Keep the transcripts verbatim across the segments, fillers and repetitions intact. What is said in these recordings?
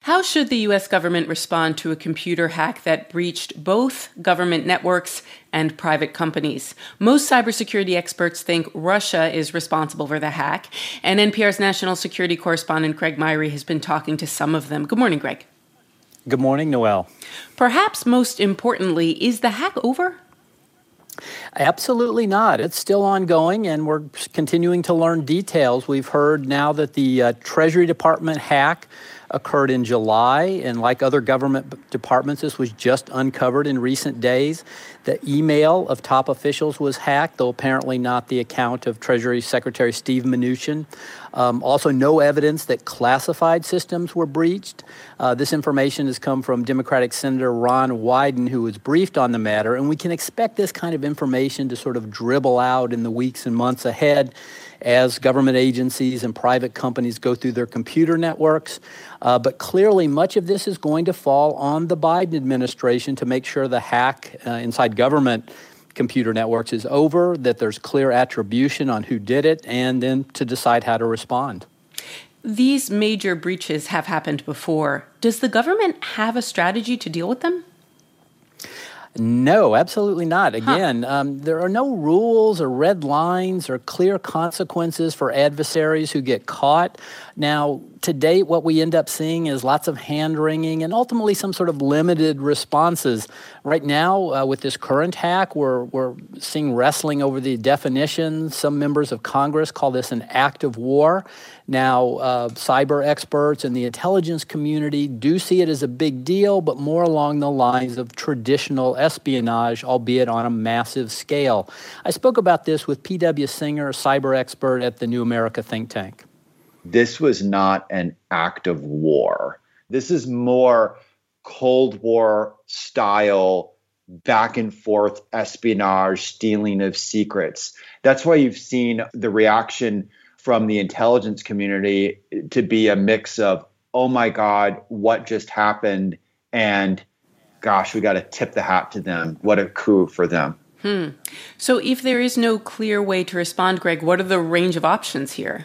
How should the U S government respond to a computer hack that breached both government networks and private companies? Most cybersecurity experts think Russia is responsible for the hack, and N P R's national security correspondent Greg Myre has been talking to some of them. Good morning, Greg. Good morning, Noelle. Perhaps most importantly, is the hack over? Absolutely not. It's still ongoing, and we're continuing to learn details. We've heard now that the uh, Treasury Department hack occurred in July, and like other government departments, this was just uncovered in recent days. The email of top officials was hacked, though apparently not the account of Treasury Secretary Steve Mnuchin. Um, also, no evidence that classified systems were breached. Uh, this information has come from Democratic Senator Ron Wyden, who was briefed on the matter, and we can expect this kind of information to sort of dribble out in the weeks and months ahead as government agencies and private companies go through their computer networks. Uh, but clearly, much of this is going to fall on the Biden administration to make sure the hack uh, inside government computer networks is over, that there's clear attribution on who did it, and then to decide how to respond. These major breaches have happened before. Does the government have a strategy to deal with them? No, absolutely not. Again, huh. um, there are no rules or red lines or clear consequences for adversaries who get caught. Now, to date, what we end up seeing is lots of hand-wringing and ultimately some sort of limited responses. Right now, uh, with this current hack, we're, we're seeing wrestling over the definition. Some members of Congress call this an act of war. Now, uh, cyber experts and the intelligence community do see it as a big deal, but more along the lines of traditional espionage, albeit on a massive scale. I spoke about this with P W Singer, a cyber expert at the New America think tank. This was not an act of war. This is more Cold War style back and forth espionage, stealing of secrets. That's why you've seen the reaction from the intelligence community to be a mix of, oh my God, what just happened? And gosh, we got to tip the hat to them. What a coup for them. Hmm. So if there is no clear way to respond, Greg, what are the range of options here?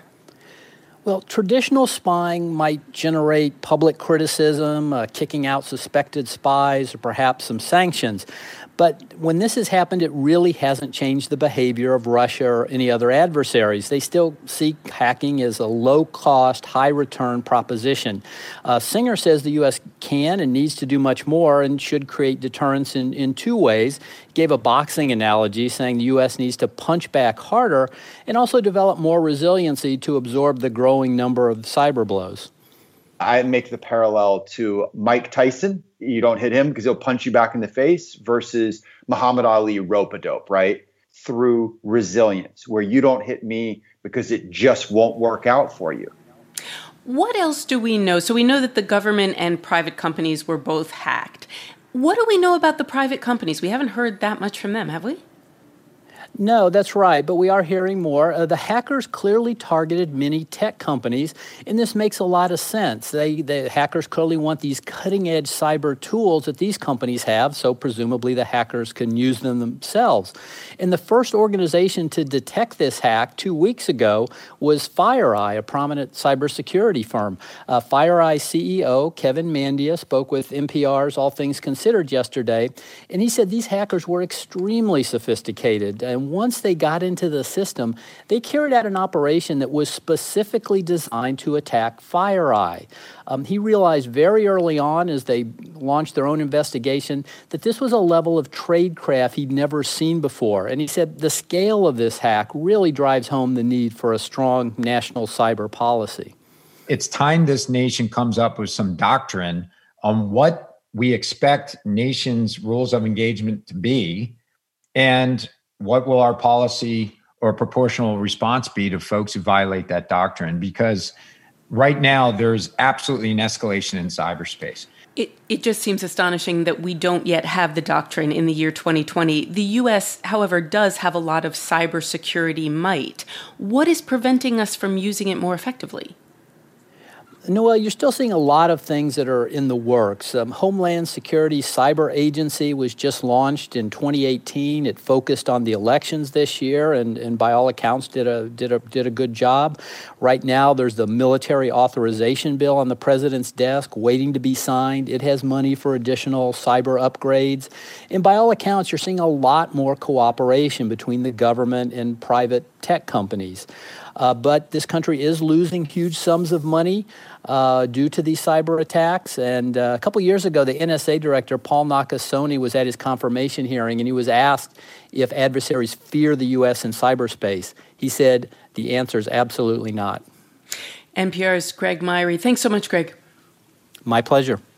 Well, traditional spying might generate public criticism, uh, kicking out suspected spies, or perhaps some sanctions. But when this has happened, it really hasn't changed the behavior of Russia or any other adversaries. They still see hacking as a low-cost, high-return proposition. Uh, Singer says the U S can and needs to do much more and should create deterrence in, in two ways. He gave a boxing analogy, saying the U S needs to punch back harder and also develop more resiliency to absorb the growing number of cyber blows. I make the parallel to Mike Tyson. You don't hit him because he'll punch you back in the face versus Muhammad Ali rope-a-dope, right? Through resilience, where you don't hit me because it just won't work out for you. What else do we know? So we know that the government and private companies were both hacked. What do we know about the private companies? We haven't heard that much from them, have we? No, that's right, but we are hearing more. Uh, the hackers clearly targeted many tech companies, and this makes a lot of sense. They, the hackers clearly want these cutting-edge cyber tools that these companies have, so presumably the hackers can use them themselves. And the first organization to detect this hack two weeks ago was FireEye, a prominent cybersecurity firm. Uh, FireEye C E O Kevin Mandia spoke with N P R's All Things Considered yesterday, and he said these hackers were extremely sophisticated. And once they got into the system, they carried out an operation that was specifically designed to attack FireEye. Um, he realized very early on as they launched their own investigation that this was a level of tradecraft he'd never seen before. And he said the scale of this hack really drives home the need for a strong national cyber policy. It's time this nation comes up with some doctrine on what we expect nations' rules of engagement to be, and what will our policy or proportional response be to folks who violate that doctrine? Because right now, there's absolutely an escalation in cyberspace. It, it just seems astonishing that we don't yet have the doctrine in the year twenty twenty. The U S, however, does have a lot of cybersecurity might. What is preventing us from using it more effectively? Noel, you're still seeing a lot of things that are in the works. Um, Homeland Security Cyber Agency was just launched in twenty eighteen. It focused on the elections this year, and, and by all accounts did a did a did a good job. Right now, there's the military authorization bill on the president's desk, waiting to be signed. It has money for additional cyber upgrades, and by all accounts, you're seeing a lot more cooperation between the government and private tech companies. Uh, but this country is losing huge sums of money uh, due to these cyber attacks. And uh, a couple years ago, the N S A director, Paul Nakasone, was at his confirmation hearing, and he was asked if adversaries fear the U S in cyberspace. He said the answer is absolutely not. N P R's Greg Myre. Thanks so much, Greg. My pleasure.